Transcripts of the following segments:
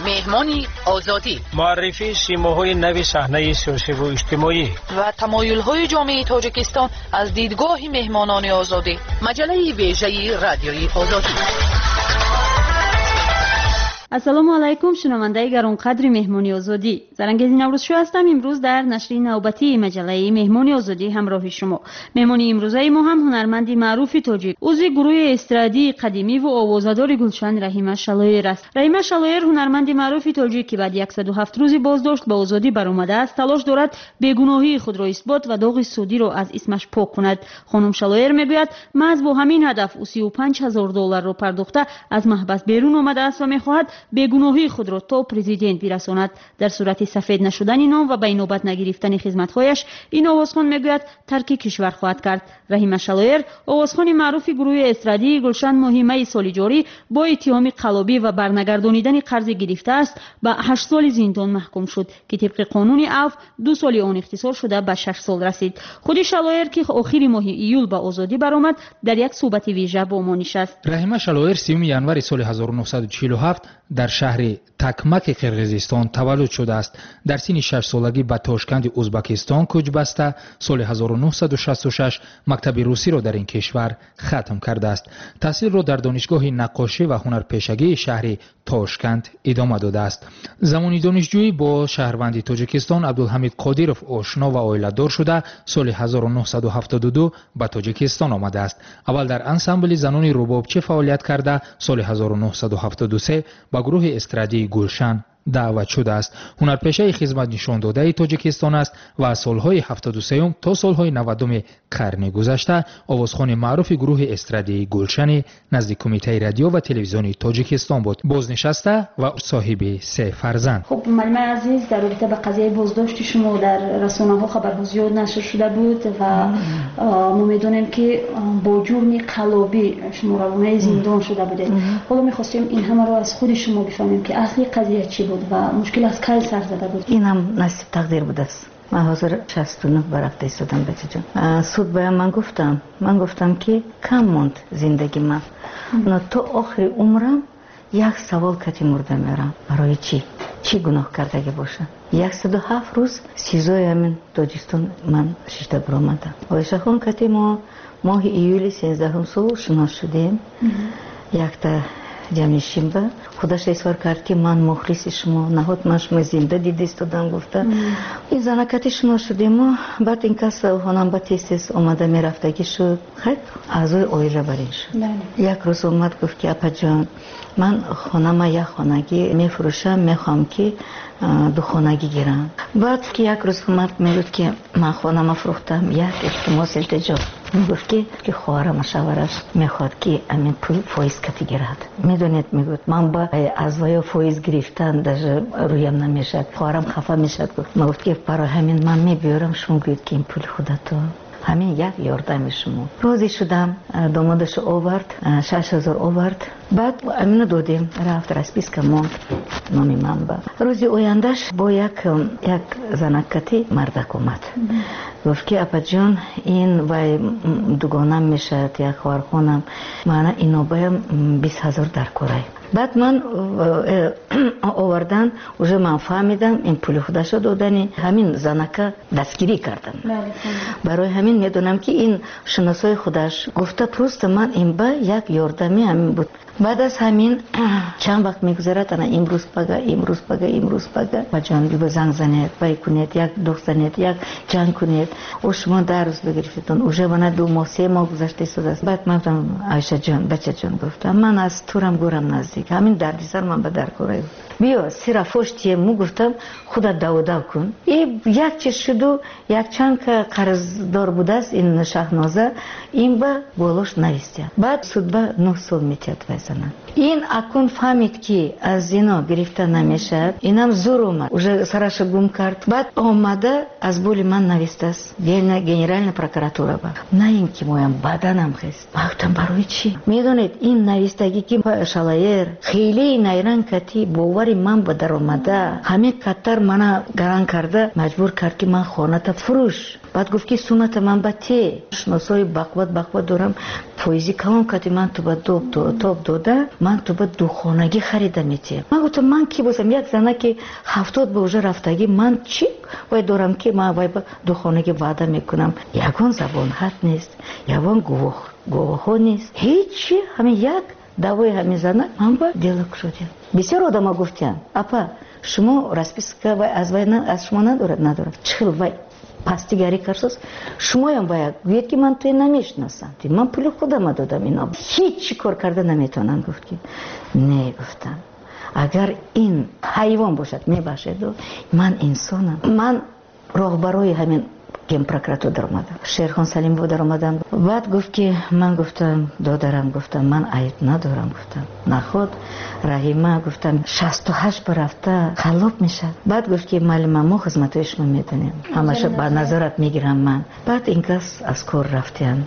مهمانی آزادی، معرفی سیماهای نوی صحنه سیاسی و اجتماعی و تمایل‌های جامعه تاجیکستان از دیدگاه مهمانان آزادی. مجله ویژه رادیوی آزادی. السلام علیکم شنونده گرانقدر مهمانی آزادی. زرنگیز نوروزشو هستم. امروز در نشر نوبتی مجله مهمانی آزادی همراه شما. مهمانی امروزه ما هم هنرمندی معروف تاجیک، عضو گروه استرادی قدیمی و آوازه‌دار گلشن رحیمه شلایر است. رحیمه شلایر هنرمندی معروف تاجیک که بعد 107 روزی بازداشت به آزادی برآمده است، تلاش دارد بیگناهی خود را اثبات و داغ سودی را از اسمش پاک کند. خانم شلایر میگوید محض با همین هدف او $35,000 را پرداخته از محبس بیرون آمده است و میخواهد بیگناهی خود را تا پرزیدنت برساند. در صورت سفید نشدن نام و به نوبت نگرفتن خدمت‌هایش این آوازخوان میگوید ترک کشور خواهد کرد. رحیمه شلایر آوازخوان معروف گروه استرادی گلشن ماه سال جاری با اتهام قلابی و برنگردانیدن قرض گرفته است به 8 سال زندان محکوم شد که طبق قانون عفو 2 سال آن اختصار شده به 6 سال رسید. خود شلایر که آخر ماه ایول به آزادی برآمد در یک صحبت ویژه با ما نشست. رحیمه شلایر 30 ینوار سال 1947 در شهر تکمک قرقیزستان تولد شده است. در سن 6 سالگی به تاشکند ازبکستان کوچ بسته سال 1966 مکتب روسی را در این کشور ختم کرده است. تحصیل را در دانشگاه نقاشی و هنرپیشگی شهر تاشکند ادامه داده است. زمانی دانشجویی با شهروند تاجیکستان عبدالحمید قادیروف آشنا و عائله‌دار شده سال 1972 به تاجیکستان آمده است. اول در انسامبل زنان ربابچی فعالیت کرده سال 1973 با گروه استرادی گلشن دعوت شده است. هنرپیشه خدمت نشان داده تاجیکستان است و از سالهای 73 تا سالهای 90 قرن گذشته آوازخوان معروف گروه استرادی گلشن نزد کمیته رادیو و تلویزیون تاجیکستان بود. بازنشسته و صاحب 3 فرزند. خب معلم عزیز، در رابطه با قضیه بازداشت شما در رسانه‌ها خبرها زیاد نشر شده بود و ما می‌دونیم که با جرم قلابی شما روانه زندان شده بودید. حالا می‌خواستیم این همه رو از خود شما بفهمیم که اصلی قضیه چی بود و مشکل از کی سر زده بود. این هم نصیب تقدیر بوده است. من حاضر 69 برفته ایستادم بچه جان. سود باید من گفتم که کم موند زندگی من. نه تا آخر عمرم یک سوال کتی مرده میرم. برای چی گناه کردگی باشه؟ 107 روز سیزای همین تاجیکستان من ششته برآمدم. آیشه خان کتی ما ماه ایولی 13 سال شناس شدیم. یک تا جمعیشیم با خودش اصرار کرد که من مخلص شما نهاد من شما زنده دیده استادم گفته این زنکتی شما شدیم و بعد این کس خانم با تیستیس اومده می رفتگی شد. خیلی اعضای اویله برین شد. یک روز اومد گفت که اپا جان من خانم یک خانگی می فروشم میخوام که 2 خانگی گیرم. بعد که یک روز اومد میگفت که من خانم فروختم یک احتماس التجا میگفت که خواهرم شوهرش میخواد که امین پول فایز کتی گیرد. میدونید میگفت من با ازوای فایز گرفتن در رویم نمیشد. خواهرم خفه میشد. گفت که برای همین من میبیارم شما گوید که این پول خودتو همین یک یاردم شما. روزی شدم دامادش آورد 6,000 آورد. بعد امینو دادیم رفت رسپیس که موند نامی من با روزی آیندهش با یک زنکتی مردک اومد. گفت که اپا جان این وای دوگانم میشد یک خواهرخونم من اینو بایم 20,000 در کره. بعد من آوردن اوجه من فهمیدم این پول خودش دادنی همین زنکه دستگیری کردن. برای همین میدونم که این شناسای خودش گفته پروست من این با یک یاردمی همین بود. بعد از همین چند وقت میگذرد انا امروز بگه و جان بی زنگ زنید بای کنید یک دو زنید یک جنگ کنید او شما در روز بگرفتون اوجه من 2 ماه 3 ماه گذشته شده است. بعد من گفتم عایشه جان بچه جان گفتم من از تورم گورم نزدیک همین دردی سر من به در کوره بیا سیرا فشتی مو گفتم خدا داو کن. این یک چیز شد و یک چند که قرض دار بوده است این شهنازه این با بالوش نویسته. بعد سود با 9 سال میتیاد بزنن. این اکون فهمید که از اینا گرفته نمیشد. اینم زور اومد اوجه سرش گم کرد. بعد آمده از بولی من نویسته است گنرالنا прокуратура با نه این که مویم بدنم خست. گفتم برای چی؟ میدونید این نویستگی که شلایر خیلی نیران کتی باوری من به در اومده همه کتر منو گران کرده مجبور کرد که من خانه تا فروش. بعد گفت که سومت من با تی شناسای بقوت دارم فویزی کلام کتی من تو با توب дода ман ту ба духонагӣ харида метиҳам. Ман гуфтам ман ки бошам, як зана ки 70 ба уже рафтагӣ, ман чӣ вай дорам ки ман вай ба духонагӣ ваъда мекунам. Ягон забонҳат нест, ягон гувоҳҳо нест, ҳечи. ҳамин як давои ҳамин зана ман ба дело шудем. бисёр одама гуфтанд апа шумо расписка вай аз шумо надорад чихел вай пастигарӣ кардост, шумоям вай гӯед ки ман туе намешинасам, ман пули худама додам, ино ҳеч чӣ кор карда наметавонам. Гуфт ки не, гуфтам агар ин ҳайвон бошад мебахшеду, ман инсонам. ман роҳбарои ҳамин генпрокуратура даромадам, Шерхон Салимов даромадам. баъд гуфт ки ман гуфтам додарам, гуфтам ман айб надорам, гуфтам наход Раҳима, гуфтам 68 ба рафта халоб мешад. баъд гуфт ки маълима мо хизматои шумо медонем, ҳамаша ба назорат мегирам ман. баъд ин кас аз кор рафтем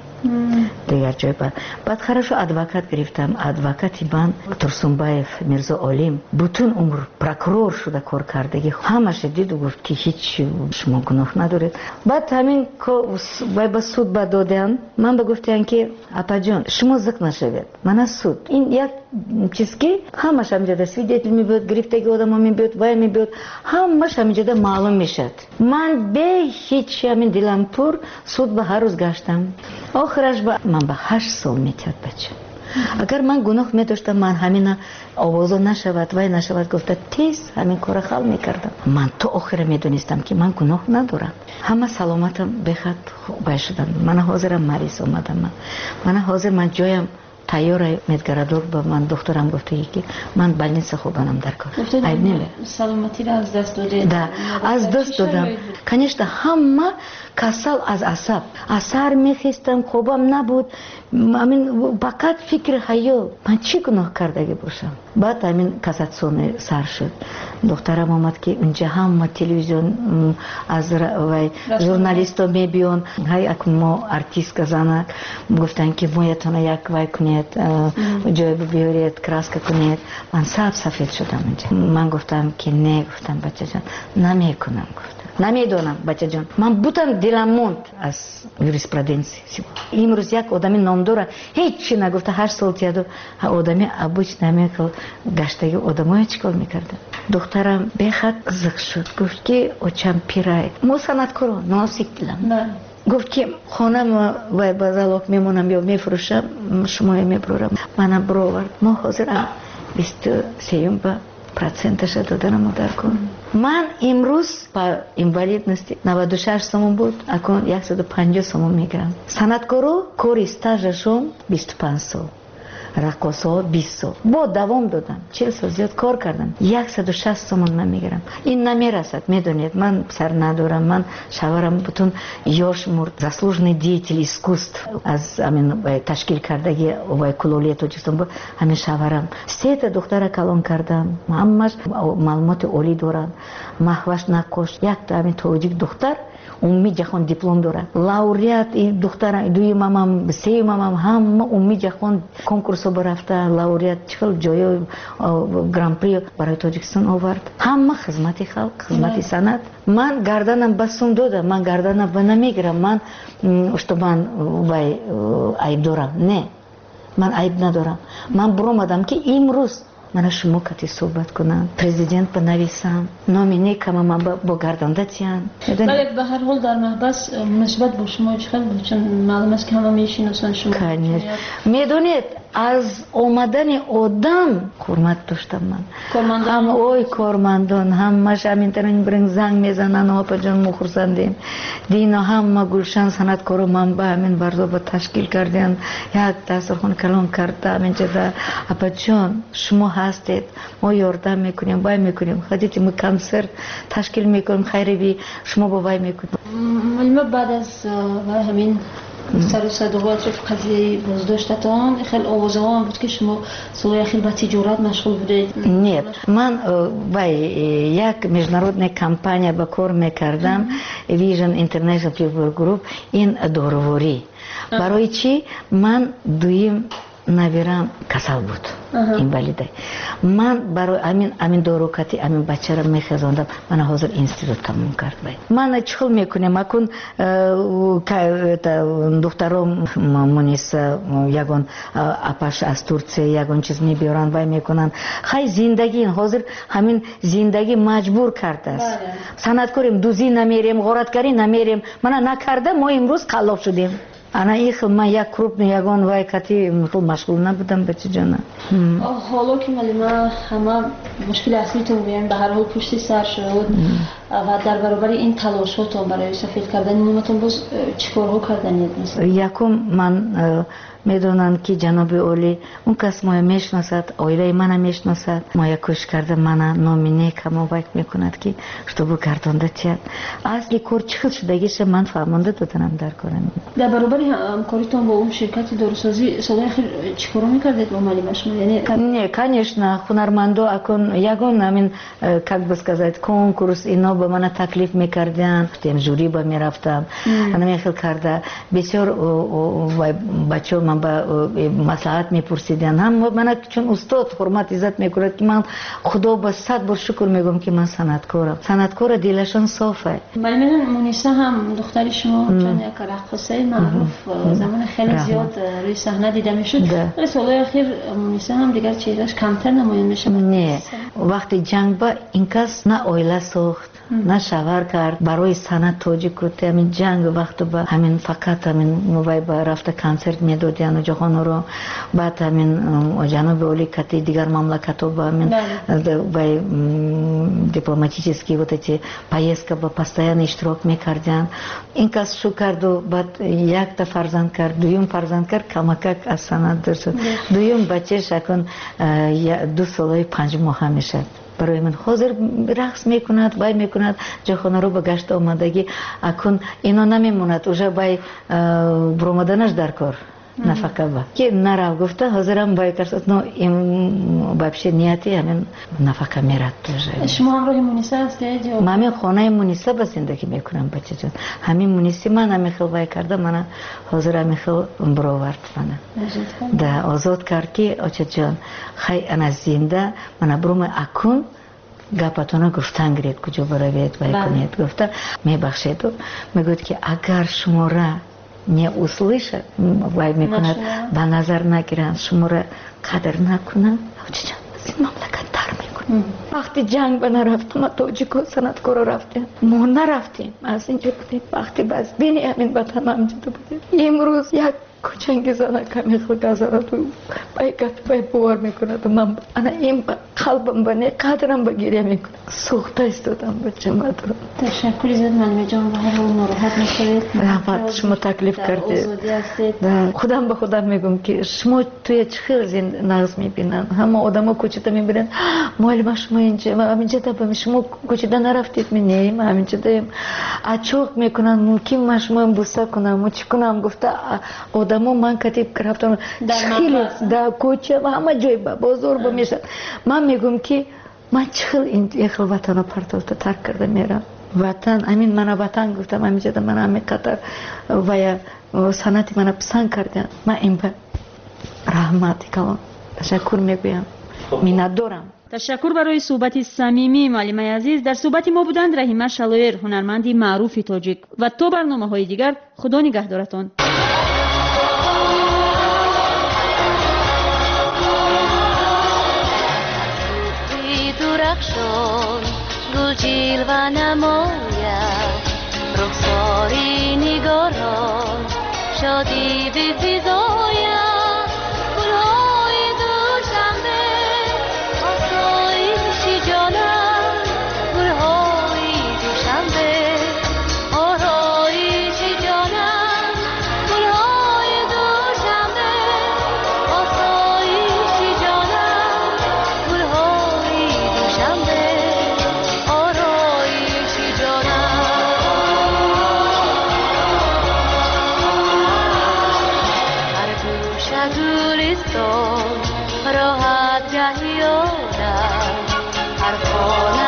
дигар ҷой. баъд хорошо адвокат гирифтам. адвокати ман Турсунбаев Мирзо Олим бутун умр прокурор шуда кор кардагӣ, ҳамаша диду гуфт ки ҳеч шумо гуноҳ надоред. баъд ҳамин вай ба суд ба доданд. ман ба гуфтам ки апаҷон шумо зик нашавед, мана суд ин як чиз ки ҳамаш ҳаминҷода свидетел мебиёд, гирифтаги одамо мебиёд, вай мебиёд, ҳамаш ҳаминҷода маълум мешад. ман бе ҳеч ҳамин дилам пур суд ба ҳар рӯз гаштам. охираш ман ба 8 сол метиҳад бача. агар ман гуноҳ медоштам, ман ҳамина овозо нашавад, вай нашавад гуфта тез ҳамин кора хал мекардам. ман то охира медонистам ки ман гуноҳ надорам. ҳама саломатам бехат вай шудам. мана ҳозирам мариз омадам. мана ҳозир ман ҷоям тайёра медгарадор. ба ман духтурам гуфтаги ки ман больница хубанам дар кор. айб нема. саломатиро аз даст додед? да, аз даст додам. конечно ҳама касал аз асаб. аз сар мехистам, хобам набуд. амин фақат фикри ҳаёл. ман чӣ гуноҳ кардагӣ бошам? баъд амин кассатсиони сар шуд. духтарам омад ки унҷа ҳама телевизион аз вай журналисто мебиён. ҳай акмо артистка зана гуфтанд ки моятона як вай кунед, ҷой биёред, краска кунед. ман сафед шудам унҷа. ман гуфтам ки не, гуфтам бачаҷон намекунам, гуфтам намедонам бачаҷон. ман бутан дилам монд аз юриспруденсия. имрӯз як одами номдора ҳеч чӣ нагуфта 8 сол тияду одами обычный мекал гаштаги одамоя чӣ кор мекарда. духтарам бехат зиқ шуд. гуфт ки очам пирай мо санъаткоро носик дилам. гуфт ки хонам вай ба залог мемонам ё мефурӯшам, шумоя мебурам. манам бировард. мо ҳозирам 23% доданам дар кор. ман имрӯз ба инвалидности 96 сомон буд, акун 150 сомон мегирам. санъаткоро кори стажашон 25 сол, раққосаҳо 20 сол. бо давом додам, 40 сол зиёд кор кардам. 160 сомон ман мегирам. ин намерасад. медонед ман писар надорам. ман шаварам бутун ёш мурд, заслуженный деятель искусств аз амин ташкил кардаги вай кулолии Тоҷикистон бо ҳамин шаварам. 3 духтара калон кардам. ҳамаш маълумоти олӣ доранд. маҳваш накош. як амин тоҷик духтар умми ҷаҳон диплом дорад. лауреат духтара дуюмамам, сеюмамам ҳама умми ҷаҳон конкурсо рафта, лауреат чихел ҷоё гран-при барои Тоҷикистон овард. ҳама хизмати халқ, хизмати санъат. ман гарданам ба сум додам. ман гарданам ба намегирам. ман што ман вай айб дорам. не, ман айб надорам. ман биромадам ки имрӯз мана шумо кати суҳбат кунам, президент банависам, номи некама ман бо гардонда тиян. вале ба ҳар ҳол дар маҳбас муносибат бо шумо чӣ хел буд? чун маълум аст ки ҳама мешиносанд шумо. конечно. медонед аз омадани одам ҳурмат доштам ман. ҳама ой кормандон ҳамаш ҳамин бринг занг мезананд. опаҷон мо хурсандем. дино ҳама гулшан санъаткоро манба ҳамин барзоба ташкил кардем. як дастархон калон карда ҳаминҷода апаҷон шумо ҳастед, мо ёрдам мекунем, вай мекунем. ҳадите мо консерт ташкил мекунем хайривӣ, шумо бо вай мекунем. маълума баъд аз вай ҳамин сару садоҳо атрофи қазияи боздоштатон хел овозаҳо ҳам буд ки шумо солҳои ахир ба тиҷорат машғул будед? нет, ман вай як международная компания ба кор мекардам, Vision International People Group. ин дороворӣ. барои чӣ? ман дуюм набирам касал буд инвалидай ман барои амин дорукати амин бачаро мехезондам мана ҳозир институт тамом кард мана чихел мекунем акун духтаром муниса ягон апаш аз Турция ягон чиз мебиёранд вай мекунанд хай зиндагӣ ҳозир ҳамин зиндагӣ маҷбур кардааст санъаткорем дузӣ намерем ғороткарӣ намерем мана накарда мо имрӯз қаллоф шудем ана ин хел ман як крупный ягон вай кати хел машғул набудам бачаҷона ҳоло ки малима ҳама мушкили аслитон биёем ба ҳар ҳол пушти сар шуд ва дар баробари ин талошотон барои сафед кардани номатон боз чӣ корҳо карданед якум ман медонанд ки ҷаноби олӣ он кас моя мешиносад оилаи мана мешиносад моя кӯшиш карда мана номи некамо вайк мекунад ки чтобы гардонда тияд асли кор чӣ хел шудагиша ман фаҳмонда доданам дар корам дар баробари ҳамкоритон бо он ширкати дорусозӣ солҳои ахир чӣ коро мекардед бо малима шумо не конечно ҳунармандо акун ягон ҳамин как бы сказать конкурс ино ба мана таклиф мекарданд жюри ба мерафтам ана хел карда бисёр бачаҳо ман ба маслиҳат мепурсиданд ҳам мана чун устод ҳурмат иззат мекунад ки ман худо ба 100 бор шукр мегӯям ки ман санъаткорам санъаткора дилашон софа малима муниса ҳам духтари шумо чун як раққосаи маъруф замони хеле зиёд рӯи саҳна дида мешуд вале солҳои ахир муниса ҳам дигар чеҳраш камтар намоён мешавад не вақти ҷанг ба ин кас на оила сохт на шавар кард барои санъат тоҷик кӯти ҳамин ҷанг вақту ба ҳамин фақат ҳамин вай ба рафта концерт медоди аноҷаҳонро баъд ҳамин ҷаноби олӣ кати дигар мамлакатҳо ба ҳамин вай дипломатически вот эти поездка ба постоянно иштирок мекарданд ин кас шу карду баъд якта фарзанд кард дуюм фарзанд кард камакак аз санъат дур шуд дуюм бачаш акун 2 солаи 5 моҳа мешад барои ман ҳозир рақс мекунад вай мекунад ҷойхонаро ба гашт омадагӣ акун ино намемонад уже вай буромаданаш дар кор нафақа ба ки нарав гуфта ҳозирам вай карсад но им вообще нияти ҳамин нафақа мерад шумо ҳамроҳи муниса ҳастед ман ҳамин хонаи муниса ба зиндагӣ мекунам бачаҷон ҳамин муниси ман ҳамин хел вай карда мана ҳозир ҳамин хел бировард мана да озод кард ки очаҷон хай ана зинда мана бурума акун гапатона гуфтан гиред куҷо баравед вай кунед гуфта мебахшеду мегӯяд ки агар шумора не услышат вай мекунад ба назар нагиранд шуморо қадр накунанд очаҷон аз ин мамлакат тар мекунад вақти ҷанг ба нарафтам тоҷико санъаткоро рафтем мо нарафтем аз инҷо будем вақти баздини ҳамин ватан ҳамҷода будем имрӯз як кӯчанги зана камихл газараду бай гапбай бовар мекунаду ман ана ин ба қалбам ба не қадрам ба гирия мекунад сӯхта истодам ба ҷамаатро ташаккури зиёд малимаҷон ба ҳар ҳол нороҳат мешавед раҳмат шумо таклиф кардед худам ба худам мегӯям ки шумо туя чӣ хел нағз мебинанд ҳама одамо кӯчида мебинанд молима шумо инҷа ҳаминҷада шумо кӯчида нарафтед не ма ҳаминҷадаем ачоқ мекунанд мумкин ман шумоем буса кунам чӣ кунам гуфта одамо ман катиб рафтам хеле да кӯча ҳама ҷой ба бозор ба мешад ман мегӯям ки ман чӣ хел ин хел ватанро партовта тарк карда мерам ватан амин мана ватан гуфтам ҳаминҷада мана ҳамин қадар вая санъати мана писанд карданд ман ин ба раҳмати калон ташаккур мегӯям миннатдорам ташаккур барои суҳбати самимӣ малимаи азиз дар суҳбати мо буданд раҳима шалоер ҳунарманди маъруфи тоҷик ва то барномаҳои дигар худо нигаҳдоратон جلوه نماید رخساری نگاران شادی بفزاید گلهای دوشنبه آسایش جانم گلهای دوشنبه آرایش جانم گلهای دوشنبه آسایش جانم گلهای دوشنبه راحت جهیانم هر